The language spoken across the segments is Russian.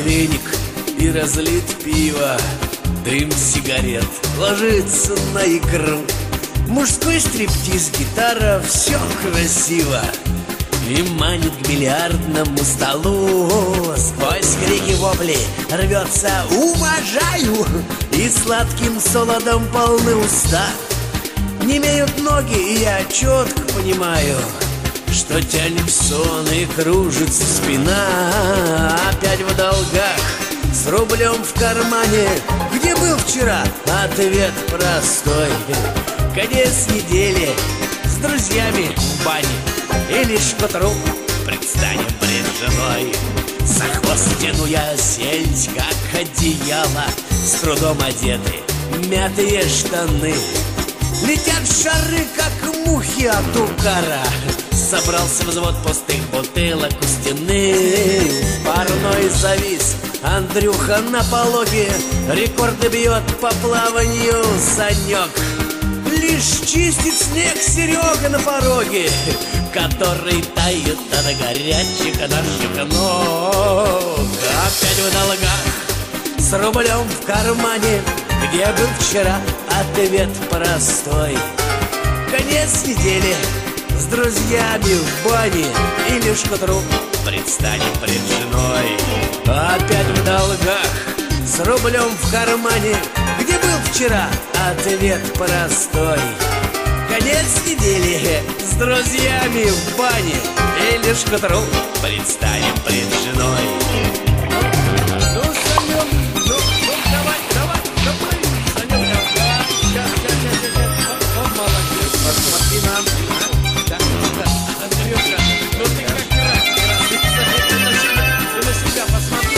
веник и разлит пиво, дым сигарет ложится на икру. Мужской стриптиз, гитара, все красиво и манит к бильярдному столу. Сквозь крики вопли рвется «Уважаю!» и сладким солодом полны уста. Немеют ноги, и я четко понимаю, что тянет сон и кружится спина. Опять в долгах, с рублем в кармане. Где был вчера? Ответ простой. Конец недели, с друзьями в бане. И лишь к утру предстанем пред женой. За хвост тяну я сельдь, как одеяло. С трудом одеты мятые штаны. Летят шары, как мухи от угара. Собрался взвод пустых бутылок у стены. Парной завис Андрюха на пологе. Рекорды бьет по плаванию Санек. Лишь чистит снег Серега на пороге, который тает от горячих наших ног. Опять в долгах, с рублем в кармане. Где был вчера? Ответ простой. Конец недели, с друзьями в бане. И лишь к утру предстанем пред женой. Опять в долгах, с рублем в кармане. Где был вчера? Ответ простой. Конец недели, с друзьями в бане. И лишь к утру предстанем пред женой. Ну, Санек, ну, давай, Санек, давай. Сейчас. Он молодец, посмотри нам. Андрюша, ну ты как раз. Ты на себя посмотри.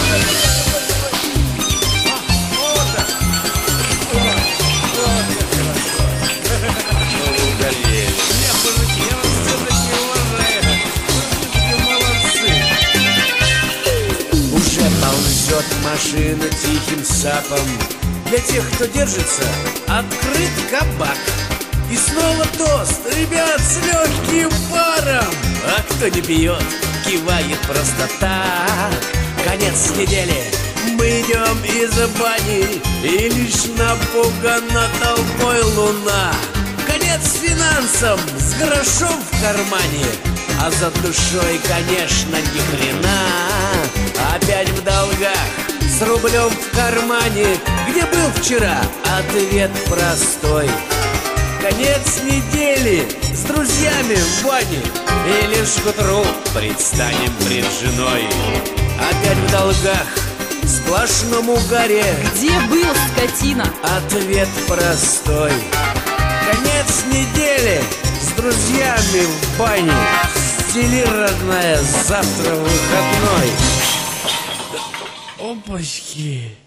Ползет машина тихим сапом. Для тех, кто держится, открыт кабак. И снова тост, ребят, с легким паром. А кто не пьет, кивает просто так. Конец недели, мы идем из бани. И лишь напугана толпой луна. Конец финансам, с грошом в кармане. А за душой, конечно, ни хрена. Опять в долгах, с рублем в кармане. Где был вчера? Ответ простой. Конец недели, с друзьями в бане. И лишь к утру предстанем пред женой. Опять в долгах, в сплошном угаре. Где был, скотина? Ответ простой. Конец недели, с друзьями в бане. Стели, родная, завтра выходной. Опачки.